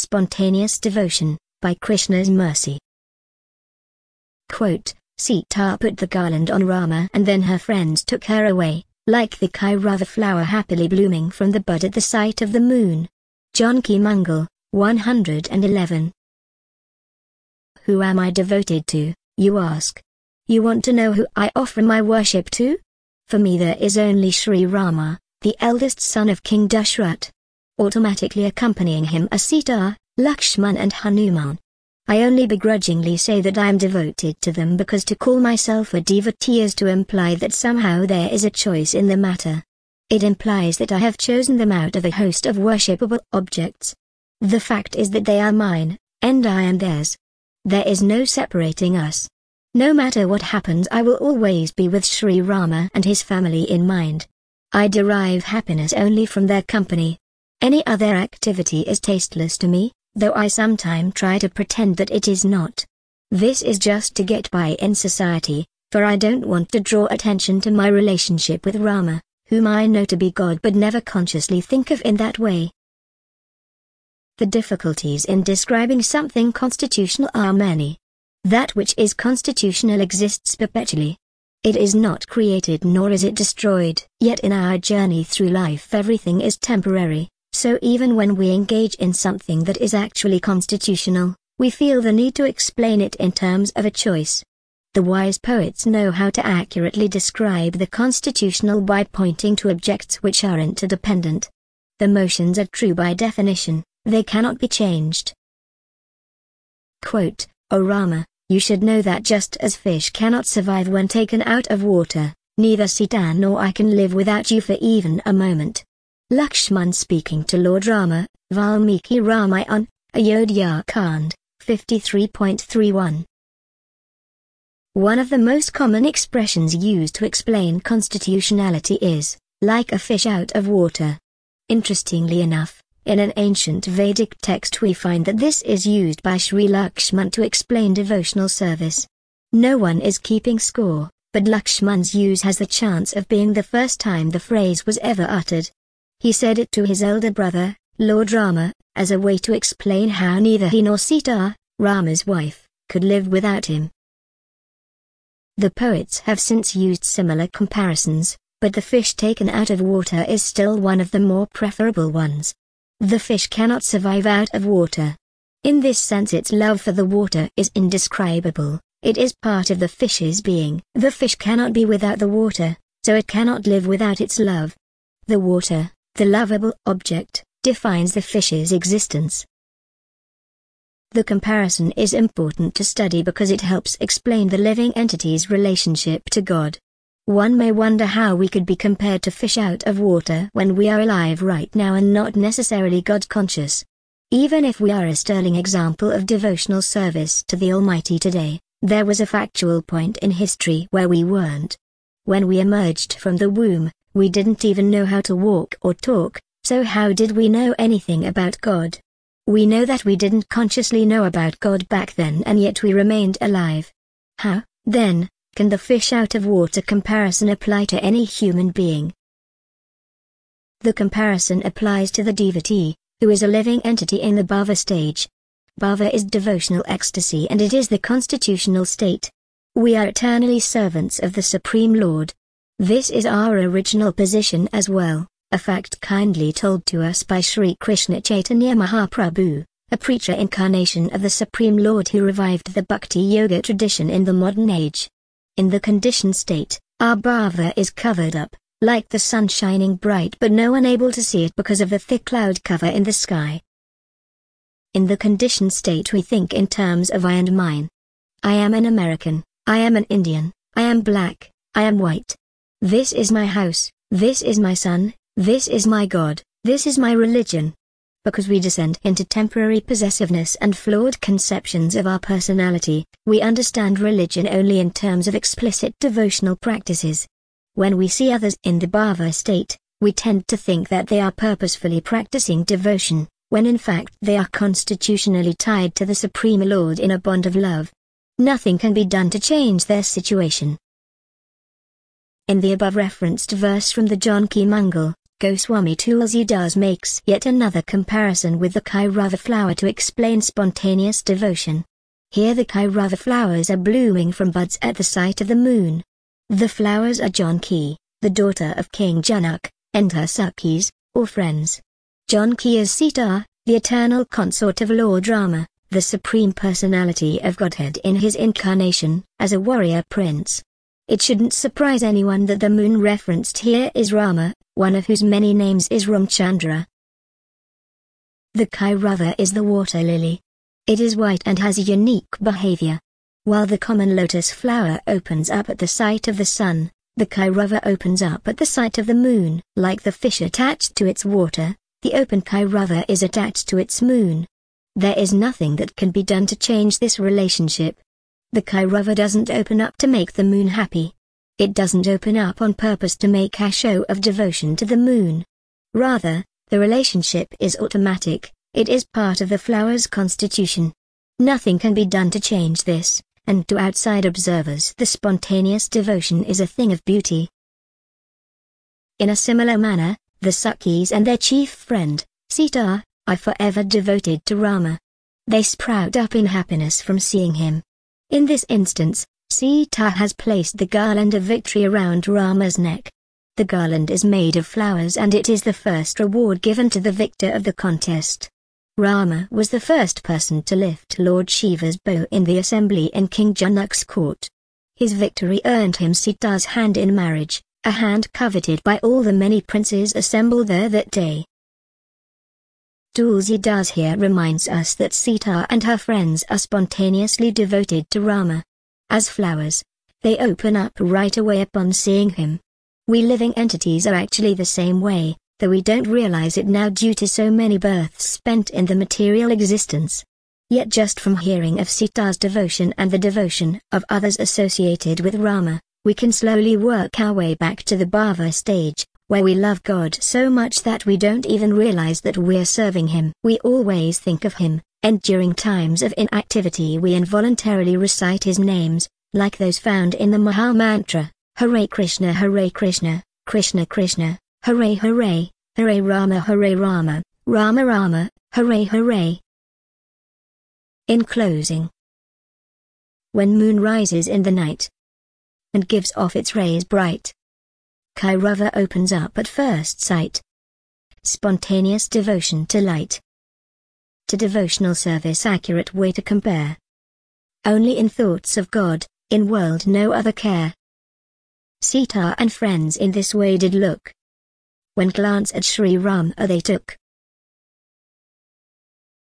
spontaneous devotion, by Krishna's mercy. Quote, Sita put the garland on Rama and then her friends took her away, like the Kairava flower happily blooming from the bud at the sight of the moon. Janki Mangal, 111. Who am I devoted to, you ask? You want to know who I offer my worship to? For me there is only Sri Rama, the eldest son of King Dashrath. Automatically accompanying him are Sita, Lakshman and Hanuman. I only begrudgingly say that I am devoted to them because to call myself a devotee is to imply that somehow there is a choice in the matter. It implies that I have chosen them out of a host of worshipable objects. The fact is that they are mine, and I am theirs. There is no separating us. No matter what happens, I will always be with Sri Rama and his family in mind. I derive happiness only from their company. Any other activity is tasteless to me, though I sometimes try to pretend that it is not. This is just to get by in society, for I don't want to draw attention to my relationship with Rama, whom I know to be God but never consciously think of in that way. The difficulties in describing something constitutional are many. That which is constitutional exists perpetually. It is not created nor is it destroyed. Yet in our journey through life everything is temporary, so even when we engage in something that is actually constitutional, we feel the need to explain it in terms of a choice. The wise poets know how to accurately describe the constitutional by pointing to objects which are interdependent. The motions are true by definition, they cannot be changed. Quote, O Rama, you should know that just as fish cannot survive when taken out of water, neither Sita nor I can live without you for even a moment. Lakshman speaking to Lord Rama, Valmiki Ramayana, Ayodhya Kand, 53.31. One of the most common expressions used to explain constitutionality is, like a fish out of water. Interestingly enough, in an ancient Vedic text we find that this is used by Sri Lakshman to explain devotional service. No one is keeping score, but Lakshman's use has the chance of being the first time the phrase was ever uttered. He said it to his elder brother, Lord Rama, as a way to explain how neither he nor Sita, Rama's wife, could live without him. The poets have since used similar comparisons, but the fish taken out of water is still one of the more preferable ones. The fish cannot survive out of water. In this sense its love for the water is indescribable, it is part of the fish's being. The fish cannot be without the water, so it cannot live without its love. The water, the lovable object, defines the fish's existence. The comparison is important to study because it helps explain the living entity's relationship to God. One may wonder how we could be compared to fish out of water when we are alive right now and not necessarily God-conscious. Even if we are a sterling example of devotional service to the Almighty today, there was a factual point in history where we weren't. When we emerged from the womb, we didn't even know how to walk or talk, so how did we know anything about God? We know that we didn't consciously know about God back then and yet we remained alive. How, then, can the fish out of water comparison apply to any human being? The comparison applies to the devotee, who is a living entity in the bhava stage. Bhava is devotional ecstasy and it is the constitutional state. We are eternally servants of the Supreme Lord. This is our original position as well, a fact kindly told to us by Sri Krishna Chaitanya Mahaprabhu, a preacher incarnation of the Supreme Lord who revived the Bhakti Yoga tradition in the modern age. In the conditioned state, our bhava is covered up, like the sun shining bright but no one able to see it because of the thick cloud cover in the sky. In the conditioned state we think in terms of I and mine. I am an American, I am an Indian, I am black, I am white. This is my house, this is my son, this is my God, this is my religion. Because we descend into temporary possessiveness and flawed conceptions of our personality, we understand religion only in terms of explicit devotional practices. When we see others in the bhava state, we tend to think that they are purposefully practicing devotion, when in fact they are constitutionally tied to the Supreme Lord in a bond of love. Nothing can be done to change their situation. In the above referenced verse from the Janki Mangal, Goswami Tulsidas makes yet another comparison with the Kairava flower to explain spontaneous devotion. Here the Kairava flowers are blooming from buds at the sight of the moon. The flowers are Janaki, the daughter of King Janak, and her Sakhis, or friends. Janaki is Sita, the eternal consort of Lord Rama, the Supreme Personality of Godhead in his incarnation as a warrior prince. It shouldn't surprise anyone that the moon referenced here is Rama, one of whose many names is Ramchandra. The Kairava is the water lily. It is white and has a unique behavior. While the common lotus flower opens up at the sight of the sun, the Kairava opens up at the sight of the moon. Like the fish attached to its water, the open Kairava is attached to its moon. There is nothing that can be done to change this relationship. The Kairava doesn't open up to make the moon happy. It doesn't open up on purpose to make a show of devotion to the moon. Rather, the relationship is automatic, it is part of the flower's constitution. Nothing can be done to change this, and to outside observers the spontaneous devotion is a thing of beauty. In a similar manner, the Sakhis and their chief friend, Sita, are forever devoted to Rama. They sprout up in happiness from seeing him. In this instance, Sita has placed the garland of victory around Rama's neck. The garland is made of flowers and it is the first reward given to the victor of the contest. Rama was the first person to lift Lord Shiva's bow in the assembly in King Janak's court. His victory earned him Sita's hand in marriage, a hand coveted by all the many princes assembled there that day. Tulsidas here reminds us that Sita and her friends are spontaneously devoted to Rama. As flowers, they open up right away upon seeing him. We living entities are actually the same way, though we don't realize it now due to so many births spent in the material existence. Yet just from hearing of Sita's devotion and the devotion of others associated with Rama, we can slowly work our way back to the Bhava stage, where we love God so much that we don't even realize that we're serving Him. We always think of Him, and during times of inactivity we involuntarily recite His names, like those found in the Maha Mantra, Hare Krishna, Krishna Krishna, Hare Hare, Hare Rama, Rama Rama, Hare Hare. In closing, when moon rises in the night and gives off its rays bright, Kairava opens up at first sight. Spontaneous devotion to light. To devotional service accurate way to compare. Only in thoughts of God, in world no other care. Sita and friends in this way did look. When glance at Sri Rama they took.